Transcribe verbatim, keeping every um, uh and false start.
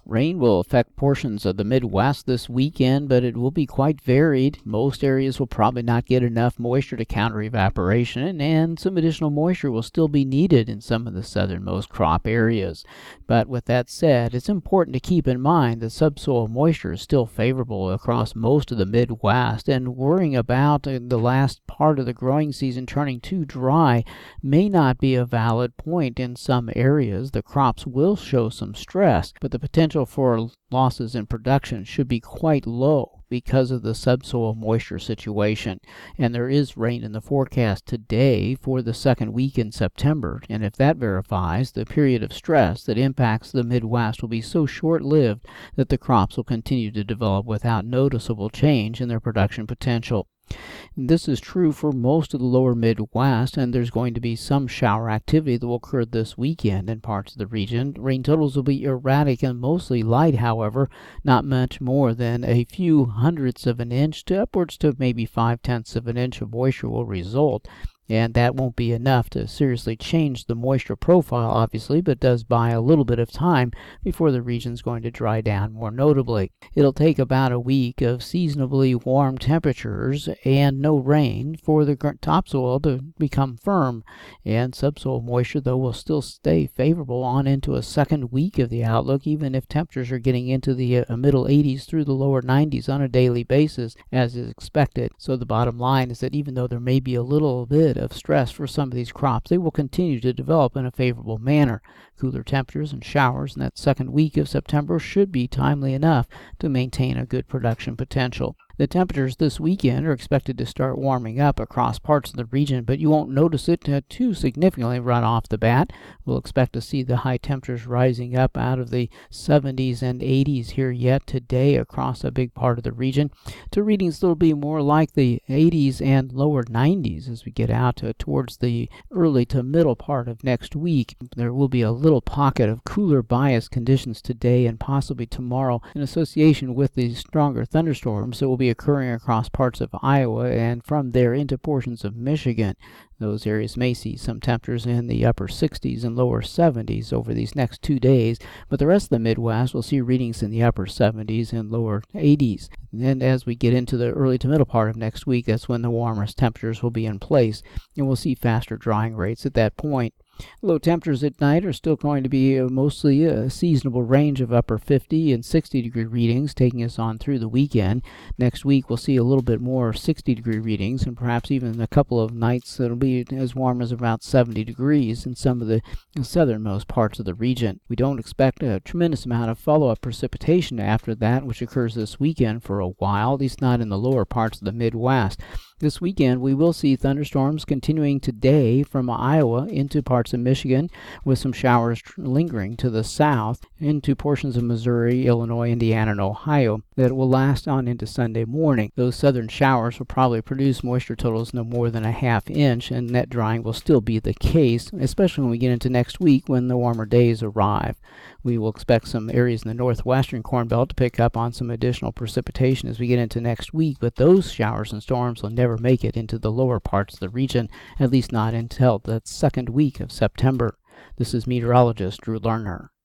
Rain will affect portions of the Midwest this weekend, but it will be quite varied. Most areas will probably not get enough moisture to counter evaporation, and some additional moisture will still be needed in some of the southernmost crop areas. But with that said, it's important to keep in mind that subsoil moisture is still favorable across most of the Midwest, and worrying about the last part of the growing season turning too dry may not be a valid point. In some areas, the crops will show some stress, but the potential for losses in production should be quite low because of the subsoil moisture situation. And there is rain in the forecast today for the second week in September, and if that verifies, the period of stress that impacts the Midwest will be so short-lived that the crops will continue to develop without noticeable change in their production potential. This is true for most of the lower Midwest, and there's going to be some shower activity that will occur this weekend in parts of the region. Rain totals will be erratic and mostly light, however, not much more than a few hundredths of an inch to upwards to maybe five-tenths of an inch of moisture will result. And that won't be enough to seriously change the moisture profile, obviously, but does buy a little bit of time before the region's going to dry down more notably. It'll take about a week of seasonably warm temperatures and no rain for the topsoil to become firm, and subsoil moisture, though, will still stay favorable on into a second week of the outlook, even if temperatures are getting into the uh, middle eighties through the lower nineties on a daily basis, as is expected. So the bottom line is that even though there may be a little bit of stress for some of these crops, they will continue to develop in a favorable manner. Cooler temperatures and showers in that second week of September should be timely enough to maintain a good production potential. The temperatures this weekend are expected to start warming up across parts of the region, but you won't notice it uh, too significantly right off the bat. We'll expect to see the high temperatures rising up out of the seventies and eighties here yet today across a big part of the region, to readings that will be more like the eighties and lower nineties as we get out uh, towards the early to middle part of next week. There will be a little pocket of cooler bias conditions today and possibly tomorrow in association with the stronger thunderstorms that will be occurring across parts of Iowa and from there into portions of Michigan. Those areas may see some temperatures in the upper sixties and lower seventies over these next two days, but the rest of the Midwest will see readings in the upper seventies and lower eighties. And then as we get into the early to middle part of next week, that's when the warmest temperatures will be in place, and we'll see faster drying rates at that point. Low temperatures at night are still going to be uh, mostly a seasonable range of upper fifty and sixty degree readings, taking us on through the weekend. Next week we'll see a little bit more sixty degree readings, and perhaps even a couple of nights that'll be as warm as about seventy degrees in some of the southernmost parts of the region. We don't expect a tremendous amount of follow-up precipitation after that, which occurs this weekend for a while, at least not in the lower parts of the Midwest. This weekend, we will see thunderstorms continuing today from Iowa into parts of Michigan, with some showers lingering to the south into portions of Missouri, Illinois, Indiana, and Ohio that will last on into Sunday morning. Those southern showers will probably produce moisture totals no more than a half inch, and net drying will still be the case, especially when we get into next week when the warmer days arrive. We will expect some areas in the northwestern Corn Belt to pick up on some additional precipitation as we get into next week, but those showers and storms will never make it into the lower parts of the region, at least not until the second week of September. This is meteorologist Drew Lerner.